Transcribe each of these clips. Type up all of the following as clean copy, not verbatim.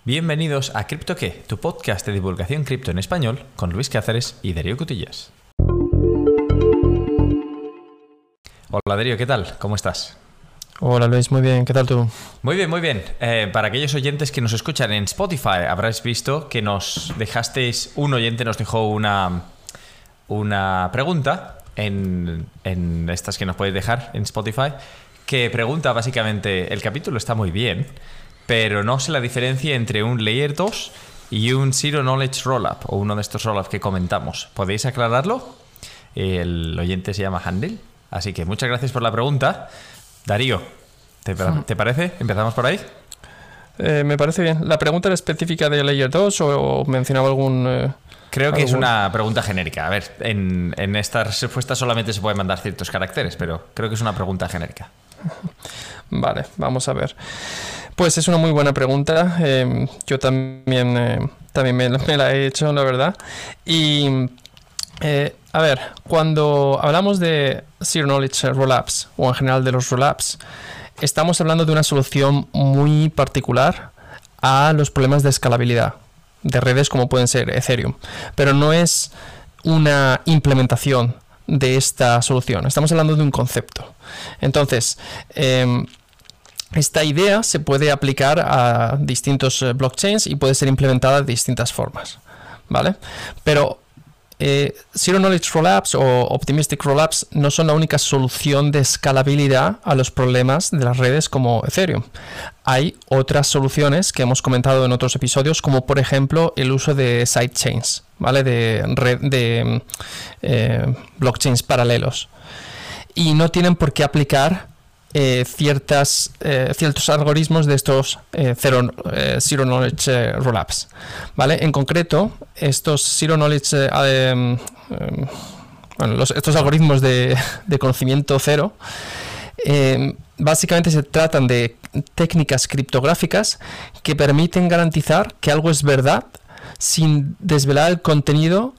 Bienvenidos a Cripto ¿Qué? Tu podcast de divulgación cripto en español con Luis Cáceres y Darío Cutillas. Hola Darío, ¿qué tal? ¿Cómo estás? Hola Luis, muy bien, ¿qué tal tú? Muy bien, muy bien. Para aquellos oyentes que nos escuchan en Spotify, habréis visto que nos dejasteis, un oyente nos dejó una pregunta en estas que nos podéis dejar en Spotify, que pregunta básicamente, el capítulo está muy bien, pero no sé la diferencia entre un Layer 2 y un Zero Knowledge Rollup, o uno de estos rollups que comentamos. ¿Podéis aclararlo? El oyente se llama Handel, así que muchas gracias por la pregunta. Darío, ¿te parece? ¿Empezamos por ahí? Me parece bien. ¿La pregunta era específica de Layer 2 o mencionaba algún...? Creo que es una pregunta genérica. A ver, en estas respuestas solamente se pueden mandar ciertos caracteres, pero creo que es una pregunta genérica. Vale, vamos a ver. Pues es una muy buena pregunta. Yo también me la he hecho, la verdad. Y, a ver, cuando hablamos de Zero Knowledge Rollups, o en general de los rollups, estamos hablando de una solución muy particular a los problemas de escalabilidad de redes como pueden ser Ethereum. Pero no es una implementación de esta solución. Estamos hablando de un concepto. Entonces, esta idea se puede aplicar a distintos blockchains y puede ser implementada de distintas formas, ¿vale? Pero Zero Knowledge Rollups o Optimistic Rollups no son la única solución de escalabilidad a los problemas de las redes como Ethereum. Hay otras soluciones que hemos comentado en otros episodios, como por ejemplo el uso de sidechains, ¿vale? De blockchains paralelos. Y no tienen por qué aplicar ciertos algoritmos de estos Zero Knowledge Rollups, ¿vale? En concreto, estos Zero Knowledge estos algoritmos de conocimiento cero básicamente se tratan de técnicas criptográficas que permiten garantizar que algo es verdad sin desvelar el contenido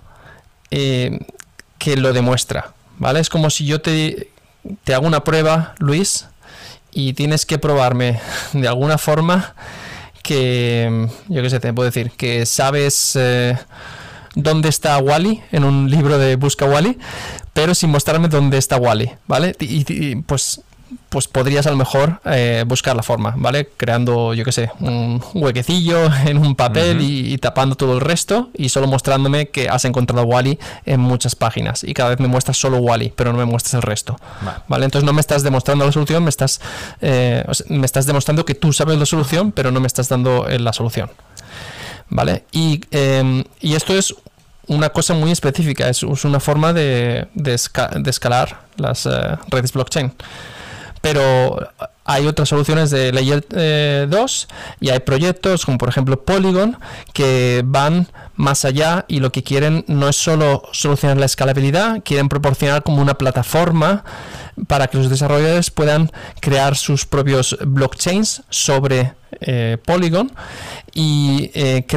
que lo demuestra, ¿vale? Es como si yo te hago una prueba, Luis, y tienes que probarme de alguna forma que, yo qué sé, te puedo decir, que sabes dónde está Wally en un libro de Busca Wally, pero sin mostrarme dónde está Wally, ¿vale? Y pues podrías a lo mejor buscar la forma, ¿vale? Creando, yo qué sé, un huequecillo en un papel y tapando todo el resto y solo mostrándome que has encontrado Wally en muchas páginas y cada vez me muestras solo Wally, pero no me muestras el resto, ¿vale? Entonces no me estás demostrando la solución, me estás demostrando que tú sabes la solución, pero no me estás dando la solución, ¿vale? Y esto es una cosa muy específica, es una forma de escalar las redes blockchain. Pero hay otras soluciones de Layer 2 y hay proyectos como por ejemplo Polygon que van más allá y lo que quieren no es solo solucionar la escalabilidad, quieren proporcionar como una plataforma para que los desarrolladores puedan crear sus propios blockchains sobre Polygon y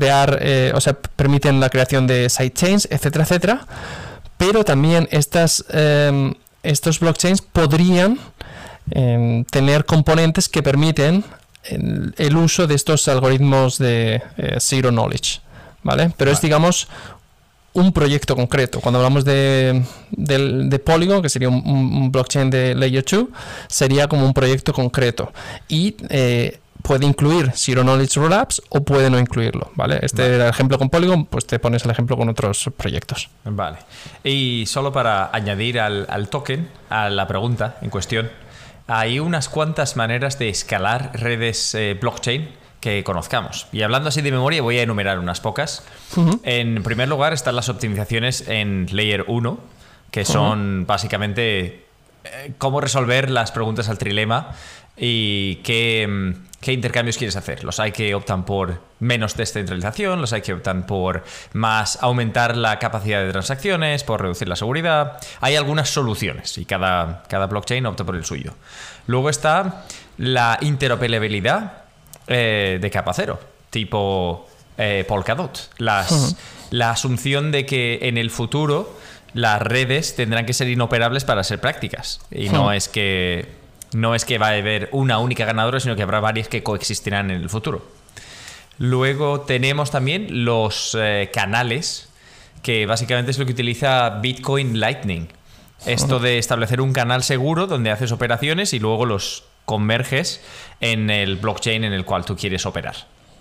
permiten la creación de sidechains, etcétera, etcétera. Pero también estos blockchains podrían tener componentes que permiten el uso de estos algoritmos de Zero Knowledge, ¿vale? Pero es, digamos, un proyecto concreto. Cuando hablamos de Polygon, que sería un blockchain de Layer 2, sería como un proyecto concreto. Y puede incluir Zero Knowledge Rollups o puede no incluirlo, ¿vale? Era el ejemplo con Polygon, pues te pones el ejemplo con otros proyectos. Vale. Y solo para añadir al token, a la pregunta en cuestión, hay unas cuantas maneras de escalar redes blockchain que conozcamos. Y hablando así de memoria, voy a enumerar unas pocas. En primer lugar están las optimizaciones en Layer 1, que son básicamente cómo resolver las preguntas al trilema y qué intercambios quieres hacer. Los hay que optan por menos descentralización, los hay que optan por más aumentar la capacidad de transacciones, por reducir la seguridad. Hay algunas soluciones y cada blockchain opta por el suyo. Luego está la interoperabilidad de capa cero, tipo Polkadot. La asunción de que en el futuro las redes tendrán que ser inoperables para ser prácticas. Y no es que va a haber una única ganadora, sino que habrá varias que coexistirán en el futuro. Luego tenemos también los canales, que básicamente es lo que utiliza Bitcoin Lightning. Esto de establecer un canal seguro donde haces operaciones y luego los converges en el blockchain en el cual tú quieres operar.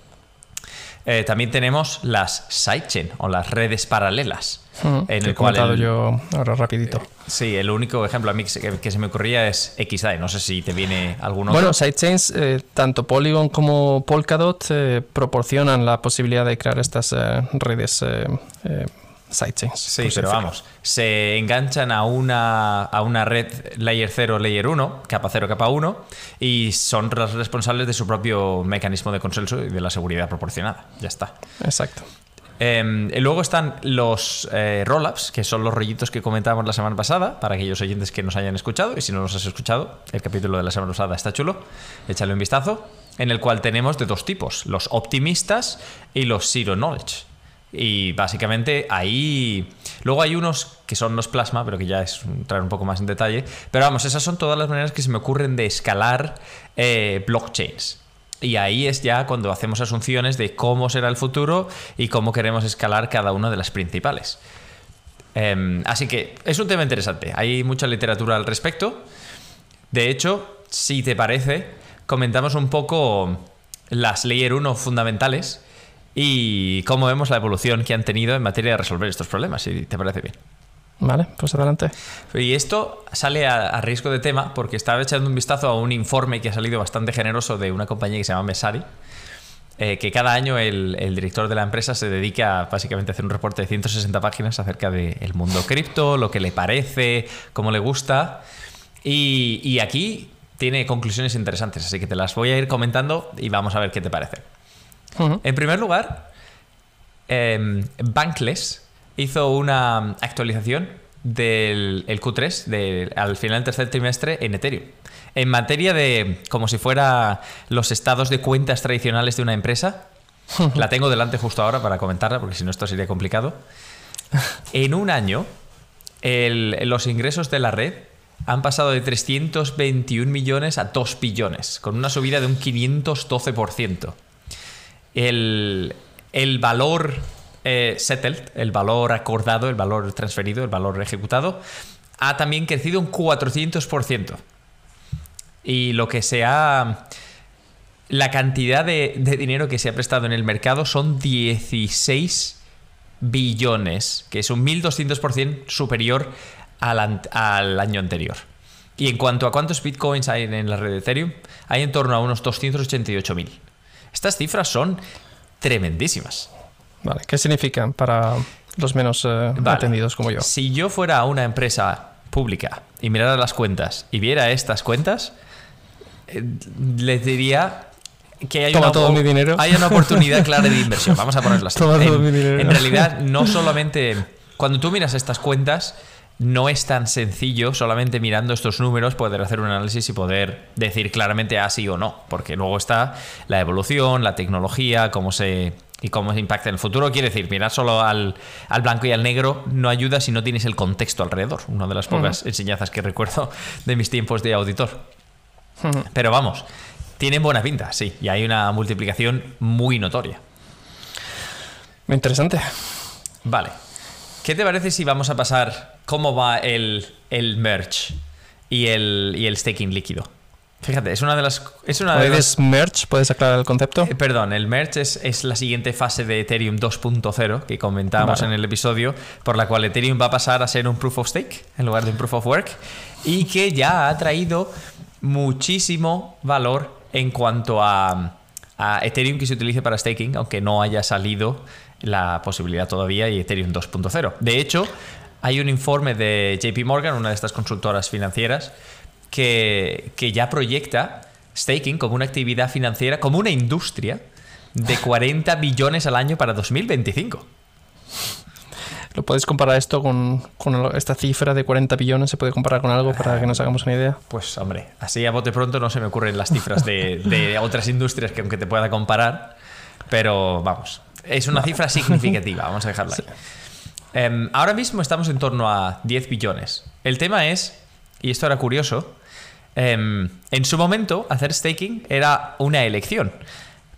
También tenemos las sidechain o las redes paralelas. En el cual yo ahora rapidito. Sí, el único ejemplo a mí que se me ocurría es XDAI. No sé si te viene alguno. Bueno, sidechains, tanto Polygon como Polkadot proporcionan la posibilidad de crear estas redes sidechains. Sí, pero vamos, se enganchan a una red Layer 0, Layer 1, capa 0, capa 1, y son responsables de su propio mecanismo de consenso y de la seguridad proporcionada. Ya está. Exacto. Luego están los rollups, que son los rollitos que comentábamos la semana pasada, para aquellos oyentes que nos hayan escuchado, y si no los has escuchado, el capítulo de la semana pasada está chulo, échale un vistazo, en el cual tenemos de dos tipos, los optimistas y los zero knowledge. Y básicamente ahí... Luego hay unos que son los plasma, pero que ya es entrar un poco más en detalle. Pero vamos, esas son todas las maneras que se me ocurren de escalar blockchains. Y ahí es ya cuando hacemos asunciones de cómo será el futuro y cómo queremos escalar cada una de las principales. Así que es un tema interesante. Hay mucha literatura al respecto. De hecho, si te parece, comentamos un poco las Layer 1 fundamentales y cómo vemos la evolución que han tenido en materia de resolver estos problemas, si te parece bien. Vale, pues adelante. Y esto sale a riesgo de tema porque estaba echando un vistazo a un informe que ha salido bastante generoso de una compañía que se llama Messari, que cada año el director de la empresa se dedica básicamente a hacer un reporte de 160 páginas acerca del mundo cripto, lo que le parece, cómo le gusta. Y aquí tiene conclusiones interesantes, así que te las voy a ir comentando y vamos a ver qué te parece. En primer lugar, Bankless hizo una actualización del Q3 al final del tercer trimestre en Ethereum. En materia de, como si fuera los estados de cuentas tradicionales de una empresa, la tengo delante justo ahora para comentarla, porque si no esto sería complicado. En un año, los ingresos de la red han pasado de 321 millones a 2 billones, con una subida de un 512%. El valor settled, el valor acordado, el valor transferido, el valor ejecutado, ha también crecido un 400%. Y la cantidad de dinero que se ha prestado en el mercado son 16 billones, que es un 1200% superior al año anterior. Y en cuanto a cuántos bitcoins hay en la red de Ethereum, hay en torno a unos 288.000. Estas cifras son tremendísimas. Vale, ¿qué significan para los menos atendidos como yo? Si yo fuera una empresa pública y mirara las cuentas y viera estas cuentas, les diría que hay todo mi dinero. Hay una oportunidad clara de inversión. Vamos a ponerlo así. Toma todo mi dinero. En realidad, no solamente... Cuando tú miras estas cuentas, no es tan sencillo solamente mirando estos números poder hacer un análisis y poder decir claramente sí o no, porque luego está la evolución, la tecnología, cómo se impacta en el futuro. Quiere decir, mirar solo al blanco y al negro no ayuda si no tienes el contexto alrededor. Una de las pocas enseñanzas que recuerdo de mis tiempos de auditor. Pero vamos, tienen buena pinta, sí, y hay una multiplicación muy notoria. Muy interesante. Vale. ¿Qué te parece si vamos a pasar cómo va el merge y el staking líquido? Fíjate, es una de las... merge? ¿Puedes aclarar el concepto? Perdón, el merge es la siguiente fase de Ethereum 2.0 que comentábamos en el episodio, por la cual Ethereum va a pasar a ser un proof of stake en lugar de un proof of work, y que ya ha traído muchísimo valor en cuanto a Ethereum que se utilice para staking, aunque no haya salido la posibilidad todavía y Ethereum 2.0. De hecho, hay un informe de JP Morgan, una de estas consultoras financieras, que ya proyecta staking como una actividad financiera, como una industria de 40 billones al año para 2025. ¿Lo puedes comparar esto con esta cifra de 40 billones? ¿Se puede comparar con algo para que nos hagamos una idea? Pues hombre, así a bote pronto no se me ocurren las cifras de otras industrias que aunque te pueda comparar, pero vamos, es una cifra significativa, vamos a dejarla ahí. Ahora mismo estamos en torno a 10 billones. El tema es, y esto era curioso, en su momento hacer staking era una elección,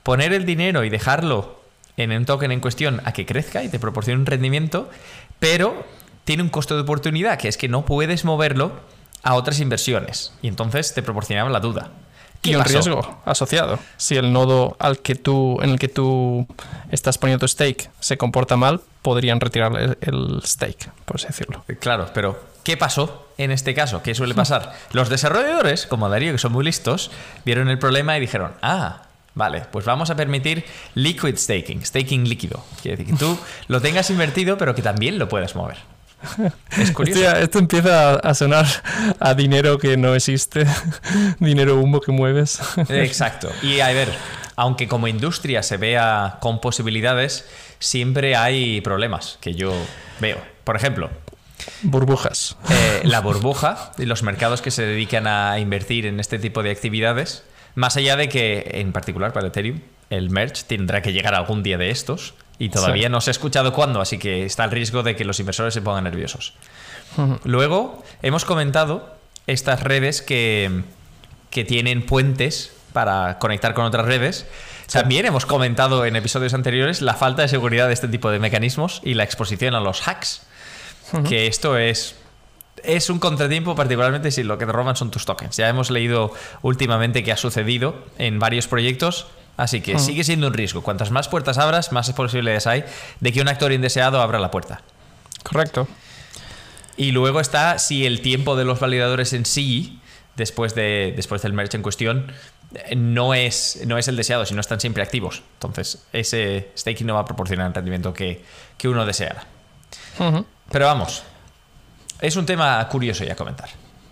poner el dinero y dejarlo en un token en cuestión a que crezca y te proporcione un rendimiento, pero tiene un costo de oportunidad, que es que no puedes moverlo a otras inversiones. Y entonces te proporcionaba la duda. Y un riesgo asociado. Si el nodo en el que tú estás poniendo tu stake se comporta mal, podrían retirar el stake, por así decirlo. Claro, pero ¿qué pasó en este caso? ¿Qué suele pasar? Los desarrolladores, como Darío, que son muy listos, vieron el problema y dijeron, vale, pues vamos a permitir liquid staking, staking líquido. Quiere decir que tú lo tengas invertido, pero que también lo puedas mover. Es curioso. Hostia, esto empieza a sonar a dinero que no existe, dinero humo que mueves. Exacto. Y a ver, aunque como industria se vea con posibilidades, siempre hay problemas que yo veo. Por ejemplo, burbujas. La burbuja y los mercados que se dedican a invertir en este tipo de actividades, más allá de que, en particular para Ethereum, el merge tendrá que llegar algún día de estos. Y todavía no se ha escuchado cuándo, así que está el riesgo de que los inversores se pongan nerviosos. Luego, hemos comentado estas redes que tienen puentes para conectar con otras redes. También hemos comentado en episodios anteriores la falta de seguridad de este tipo de mecanismos y la exposición a los hacks. Que esto es un contratiempo, particularmente si lo que te roban son tus tokens. Ya hemos leído últimamente que ha sucedido en varios proyectos. Así que sigue siendo un riesgo. Cuantas más puertas abras, más posibilidades hay de que un actor indeseado abra la puerta. Correcto. Y luego está si el tiempo de los validadores en sí, después del merge en cuestión, no es el deseado, si no están siempre activos. Entonces, ese staking no va a proporcionar el rendimiento que uno deseara. Pero vamos, es un tema curioso ya a comentar.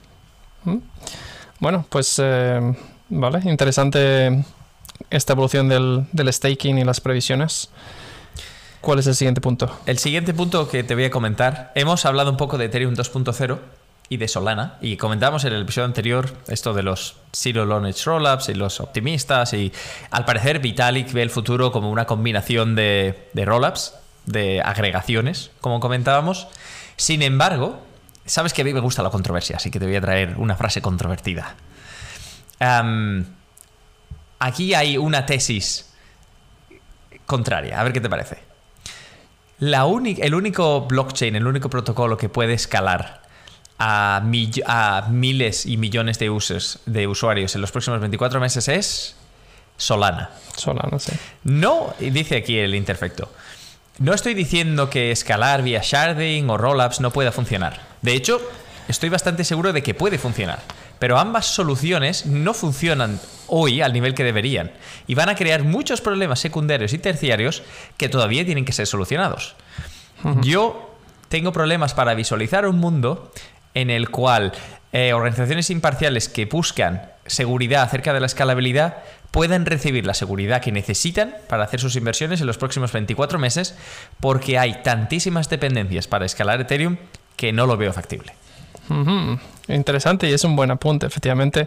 Bueno, pues vale, interesante esta evolución del staking y las previsiones. ¿Cuál es el siguiente punto? El siguiente punto que te voy a comentar, hemos hablado un poco de Ethereum 2.0 y de Solana, y comentamos en el episodio anterior esto de los Zero Knowledge Rollups y los optimistas, y al parecer Vitalik ve el futuro como una combinación de rollups, de agregaciones, como comentábamos. Sin embargo, sabes que a mí me gusta la controversia, así que te voy a traer una frase controvertida. Aquí hay una tesis contraria. A ver qué te parece. El único blockchain, el único protocolo que puede escalar a miles y millones de usuarios en los próximos 24 meses es Solana. Solana, sí. No, dice aquí el imperfecto. No estoy diciendo que escalar vía sharding o rollups no pueda funcionar. De hecho, estoy bastante seguro de que puede funcionar. Pero ambas soluciones no funcionan hoy al nivel que deberían y van a crear muchos problemas secundarios y terciarios que todavía tienen que ser solucionados. Yo tengo problemas para visualizar un mundo en el cual organizaciones imparciales que buscan seguridad acerca de la escalabilidad puedan recibir la seguridad que necesitan para hacer sus inversiones en los próximos 24 meses, porque hay tantísimas dependencias para escalar Ethereum que no lo veo factible. Interesante, y es un buen apunte. Efectivamente,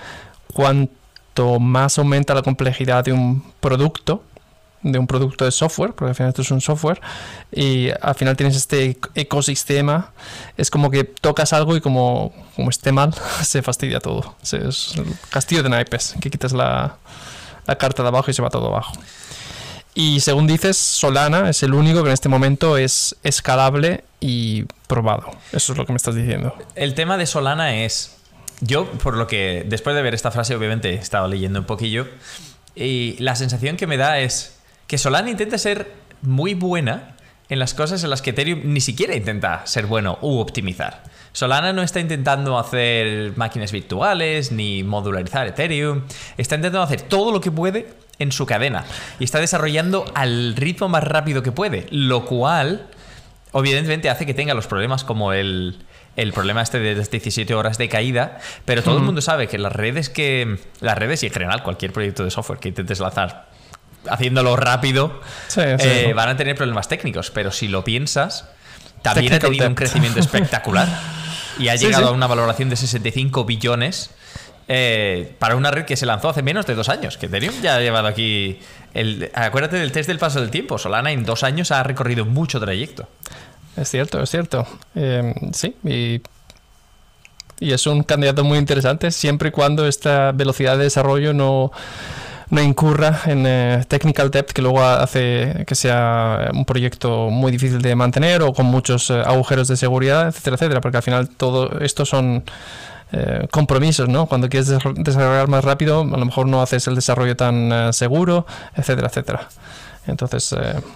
cuanto más aumenta la complejidad de un producto de software, porque al final esto es un software, y al final tienes este ecosistema, es como que tocas algo y como esté mal, se fastidia todo. Es el castillo de naipes, que quitas la carta de abajo y se va todo abajo. Y según dices, Solana es el único que en este momento es escalable y probado. Eso es lo que me estás diciendo. El tema de Solana es... Yo, por lo que después de ver esta frase, obviamente he estado leyendo un poquillo, y la sensación que me da es que Solana intenta ser muy buena en las cosas en las que Ethereum ni siquiera intenta ser bueno u optimizar. Solana no está intentando hacer máquinas virtuales ni modularizar Ethereum. Está intentando hacer todo lo que puede en su cadena y está desarrollando al ritmo más rápido que puede, lo cual obviamente hace que tenga los problemas como el problema este de las 17 horas de caída, pero todo el mundo sabe que las redes y en general cualquier proyecto de software que intentes lanzar haciéndolo rápido, van a tener problemas técnicos, pero si lo piensas, también ha tenido un crecimiento espectacular y ha llegado a una valoración de 65 billones para una red que se lanzó hace menos de 2 años, que Ethereum ya ha llevado aquí acuérdate del test del paso del tiempo. Solana en 2 años ha recorrido mucho trayecto. Es cierto. Sí, y es un candidato muy interesante siempre y cuando esta velocidad de desarrollo no no incurra en technical debt que luego hace que sea un proyecto muy difícil de mantener o con muchos agujeros de seguridad, etcétera, etcétera, porque al final todo esto son compromisos, ¿no? Cuando quieres desarrollar más rápido, a lo mejor no haces el desarrollo tan seguro, etcétera, etcétera. Entonces,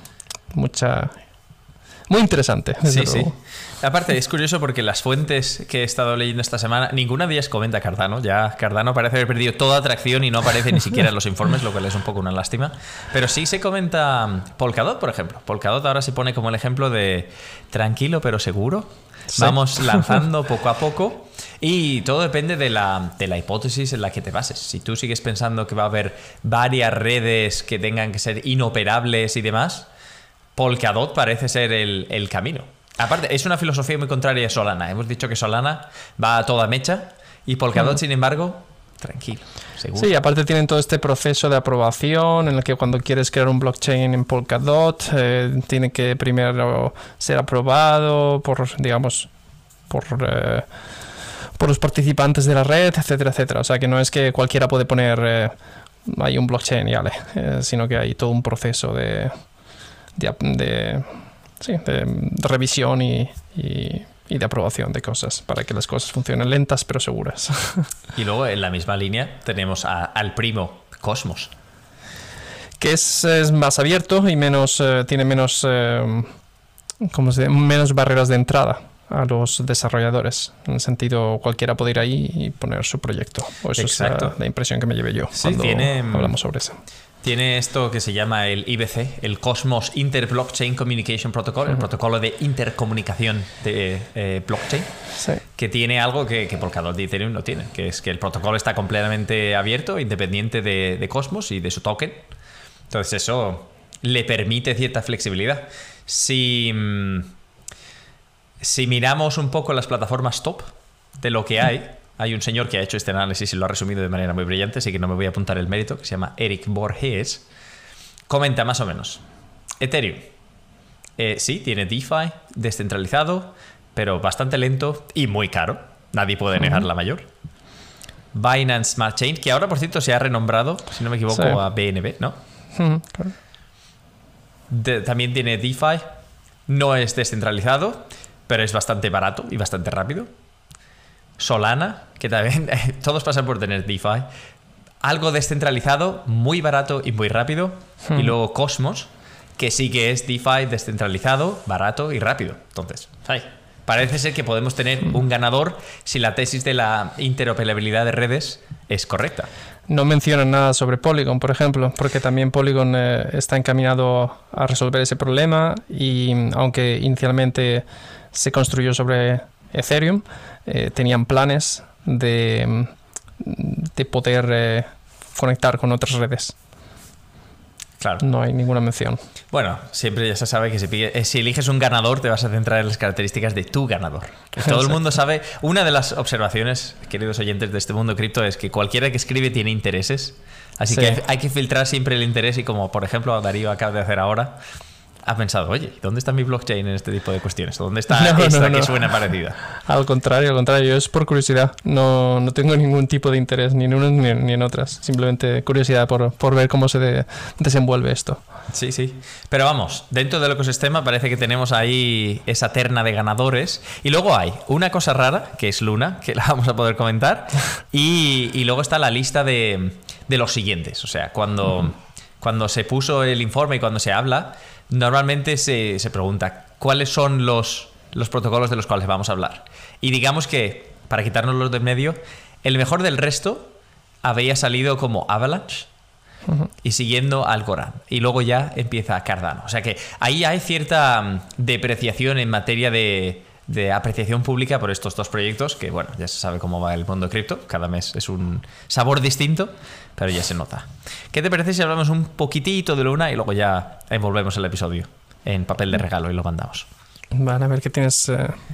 muy interesante. Sí, luego. Sí. Aparte, es curioso porque las fuentes que he estado leyendo esta semana, ninguna de ellas comenta Cardano. Ya Cardano parece haber perdido toda atracción y no aparece ni siquiera en los informes, lo cual es un poco una lástima. Pero sí se comenta Polkadot, por ejemplo. Polkadot ahora se pone como el ejemplo de tranquilo pero seguro. Sí. Vamos lanzando poco a poco y todo depende de la hipótesis en la que te bases. Si tú sigues pensando que va a haber varias redes que tengan que ser inoperables y demás, Polkadot parece ser el camino. Aparte, es una filosofía muy contraria a Solana. Hemos dicho que Solana va a toda mecha y Polkadot, sin embargo, tranquilo, seguro. Sí, aparte tienen todo este proceso de aprobación en el que cuando quieres crear un blockchain en Polkadot tiene que primero ser aprobado por los participantes de la red, etcétera, etcétera. O sea que no es que cualquiera puede poner ahí un blockchain y vale, sino que hay todo un proceso de revisión y de aprobación de cosas para que las cosas funcionen lentas pero seguras. Y luego en la misma línea tenemos al primo Cosmos, que es más abierto y tiene menos menos barreras de entrada a los desarrolladores. En el sentido, cualquiera puede ir ahí y poner su proyecto. O eso Exacto. Es la impresión que me llevé yo cuando hablamos sobre eso. Tiene esto que se llama el IBC, el Cosmos Inter-Blockchain Communication Protocol, el protocolo de intercomunicación de blockchain, sí. Que tiene algo que Polkadot y Ethereum no tienen, que es que el protocolo está completamente abierto, independiente de Cosmos y de su token. Entonces eso le permite cierta flexibilidad. Si miramos un poco las plataformas top de lo que hay un señor que ha hecho este análisis y lo ha resumido de manera muy brillante, así que no me voy a apuntar el mérito, que se llama Eric Borges. Comenta más o menos. Ethereum. Sí, tiene DeFi descentralizado, pero bastante lento y muy caro. Nadie puede negar la mayor. Binance Smart Chain, que ahora, por cierto, se ha renombrado, si no me equivoco, sí. A BNB, ¿no? Claro. También tiene DeFi. No es descentralizado, pero es bastante barato y bastante rápido. Solana, que también todos pasan por tener DeFi, algo descentralizado, muy barato y muy rápido. Y luego Cosmos, que sí que es DeFi descentralizado, barato y rápido. Entonces, parece ser que podemos tener un ganador si la tesis de la interoperabilidad de redes es correcta. No mencionan nada sobre Polygon, por ejemplo, porque también Polygon está encaminado a resolver ese problema y aunque inicialmente se construyó sobre Ethereum, tenían planes de poder conectar con otras redes. Claro. No hay ninguna mención. Bueno, siempre ya se sabe que si eliges un ganador te vas a centrar en las características de tu ganador. Todo el mundo sabe. Una de las observaciones, queridos oyentes de este mundo cripto, es que cualquiera que escribe tiene intereses. Así que hay que filtrar siempre el interés y como por ejemplo Darío acaba de hacer ahora, ha pensado, oye, ¿dónde está mi blockchain en este tipo de cuestiones? ¿Dónde está esta que suena parecida? Al contrario, es por curiosidad. No tengo ningún tipo de interés, ni en unas ni en otras. Simplemente curiosidad por ver cómo se desenvuelve esto. Sí, sí. Pero vamos, dentro del ecosistema parece que tenemos ahí esa terna de ganadores. Y luego hay una cosa rara, que es Luna, que la vamos a poder comentar. Y luego está la lista de los siguientes. O sea, cuando se puso el informe y cuando se habla, normalmente se pregunta cuáles son los protocolos de los cuales vamos a hablar. Y digamos que, para quitarnos los de medio, el mejor del resto había salido como Avalanche y siguiendo Algorand. Y luego ya empieza Cardano. O sea que ahí hay cierta depreciación en materia de apreciación pública por estos dos proyectos, que bueno, ya se sabe cómo va el mundo cripto. Cada mes es un sabor distinto, pero ya se nota. ¿Qué te parece si hablamos un poquitito de Luna y luego ya envolvemos el episodio en papel de regalo y lo mandamos? Vale, a ver qué tienes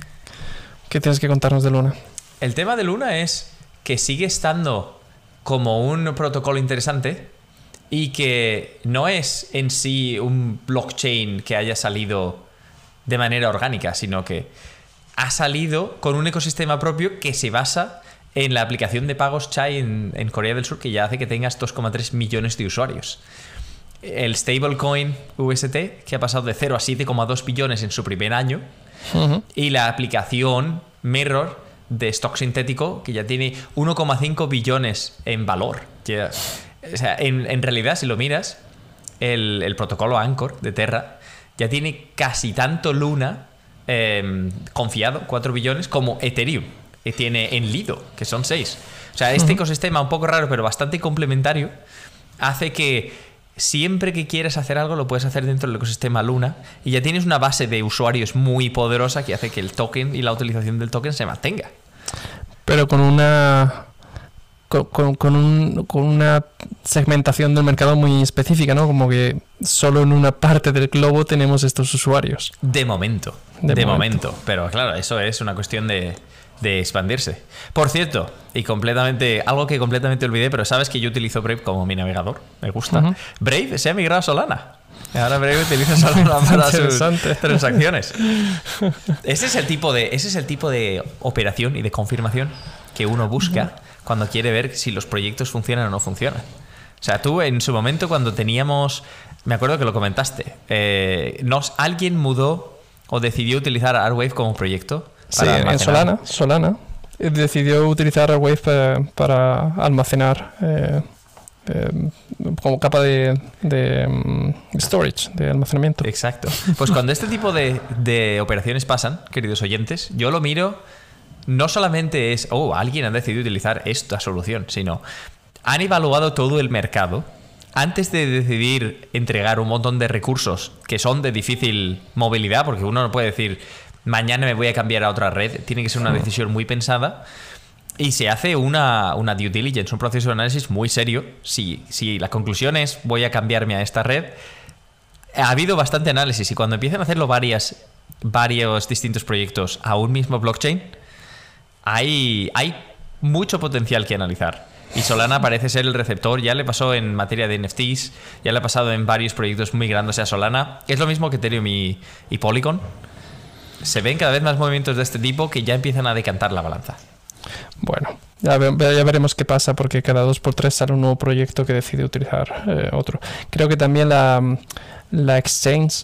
que contarnos de Luna. El tema de Luna es que sigue estando como un protocolo interesante y que no es en sí un blockchain que haya salido de manera orgánica, sino que ha salido con un ecosistema propio que se basa en la aplicación de pagos Chai en Corea del Sur, que ya hace que tengas 2,3 millones de usuarios. El stablecoin UST, que ha pasado de 0 a 7,2 billones en su primer año. Y la aplicación Mirror de stock sintético, que ya tiene 1,5 billones en valor. O sea, en realidad, si lo miras, el protocolo Anchor de Terra ya tiene casi tanto Luna confiado, 4 billones, como Ethereum tiene en Lido, que son 6. O sea, este ecosistema un poco raro, pero bastante complementario, hace que siempre que quieres hacer algo lo puedes hacer dentro del ecosistema Luna y ya tienes una base de usuarios muy poderosa que hace que el token y la utilización del token se mantenga. Pero con una con una segmentación del mercado muy específica, ¿no? Como que solo en una parte del globo tenemos estos usuarios. De momento. Pero claro, eso es una cuestión de expandirse. Por cierto, algo que completamente olvidé, pero sabes que yo utilizo Brave como mi navegador. Me gusta. Brave se ha migrado a Solana. Ahora Brave utiliza Solana para sus transacciones. Ese es el tipo de operación y de confirmación que uno busca cuando quiere ver si los proyectos funcionan o no funcionan. O sea, tú en su momento cuando teníamos... Me acuerdo que lo comentaste. Alguien mudó o decidió utilizar Arwave como proyecto. Sí, en Solana decidió utilizar Arwave para almacenar como capa de storage, de almacenamiento. Exacto. Pues cuando este tipo de operaciones pasan, queridos oyentes, yo lo miro, no solamente es, alguien ha decidido utilizar esta solución, sino han evaluado todo el mercado antes de decidir entregar un montón de recursos que son de difícil movilidad, porque uno no puede decir... Mañana me voy a cambiar a otra red. Tiene que ser una decisión muy pensada. Y se hace una due diligence, un proceso de análisis muy serio. Si la conclusión es voy a cambiarme a esta red, ha habido bastante análisis. Y cuando empiezan a hacerlo varios distintos proyectos a un mismo blockchain, hay mucho potencial que analizar. Y Solana parece ser el receptor. Ya le pasó en materia de NFTs, ya le ha pasado en varios proyectos muy grandes a Solana. Es lo mismo que Ethereum y Polygon. Se ven cada vez más movimientos de este tipo que ya empiezan a decantar la balanza. Bueno, ya veremos qué pasa, porque cada 2x3 sale un nuevo proyecto que decide utilizar otro. Creo que también la exchange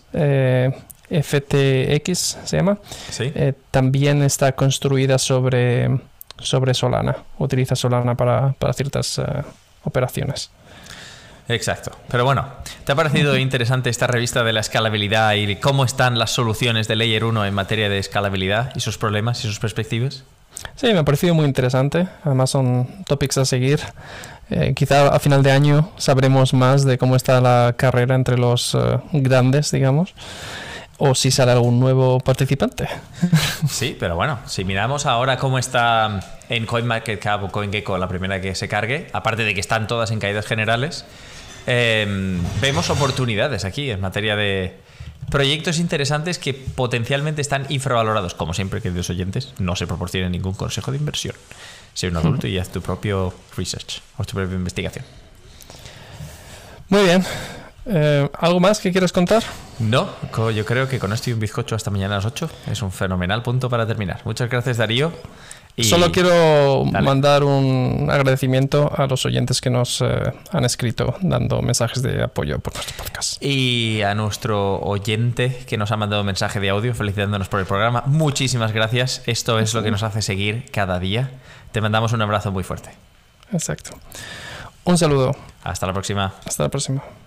FTX se llama. ¿Sí? También está construida sobre Solana. Utiliza Solana para ciertas operaciones. Exacto. Pero bueno, ¿te ha parecido interesante esta revista de la escalabilidad y cómo están las soluciones de Layer 1 en materia de escalabilidad y sus problemas y sus perspectivas? Sí, me ha parecido muy interesante. Además son topics a seguir. Quizá a final de año sabremos más de cómo está la carrera entre los grandes, digamos. O si sale algún nuevo participante. Sí, pero bueno, si miramos ahora cómo está en CoinMarketCap o CoinGecko la primera que se cargue, aparte de que están todas en caídas generales, vemos oportunidades aquí en materia de proyectos interesantes que potencialmente están infravalorados. Como siempre, queridos oyentes, no se proporciona ningún consejo de inversión. Sé un adulto y haz tu propio research o tu propia investigación. Muy bien. ¿Algo más que quieras contar? No, yo creo que con esto y un bizcocho hasta mañana a las 8 es un fenomenal punto para terminar. Muchas gracias, Darío. Solo quiero mandar un agradecimiento a los oyentes que nos han escrito dando mensajes de apoyo por nuestro podcast. Y a nuestro oyente que nos ha mandado un mensaje de audio felicitándonos por el programa. Muchísimas gracias. Esto es lo que nos hace seguir cada día. Te mandamos un abrazo muy fuerte. Exacto. Un saludo. Hasta la próxima. Hasta la próxima.